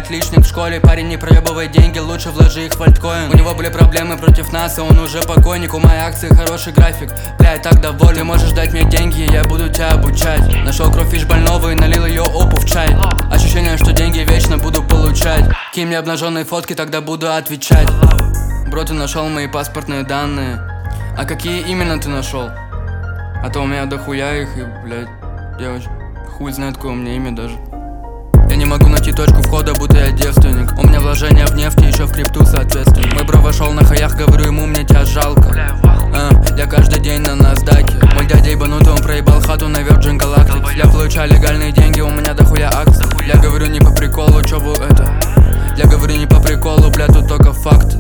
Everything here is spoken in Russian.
отличник в школе. Парень, не проебывай деньги, лучше вложи их в альткоин. У него были проблемы против нас, а он уже покойник. У моей акции хороший график, бля, я так доволен. Ты можешь дать мне деньги, я буду тебя обучать. Нашел кровь фиш больного и налил ее опу в чай. Ощущение, что деньги вечно буду получать. Кинь мне обнаженные фотки, тогда буду отвечать. Бро, ты нашел мои паспортные данные. А какие именно ты нашел? А то у меня дохуя их, и, блядь, девочка, хуй знает, какое у меня имя даже. Я не могу найти точку входа, будто я девственник. У меня вложения в нефть и еще в крипту соответственно. Мой бро вошел на хаях, говорю ему, мне тебя жалко. Я каждый день на NASDAQ. Мой дядя ебанутый, он проебал хату на Virgin Galactic. Я получаю легальные деньги, у меня дохуя акций. Я говорю не по приколу, чё вы это? Я говорю не по приколу, бля, тут только факт.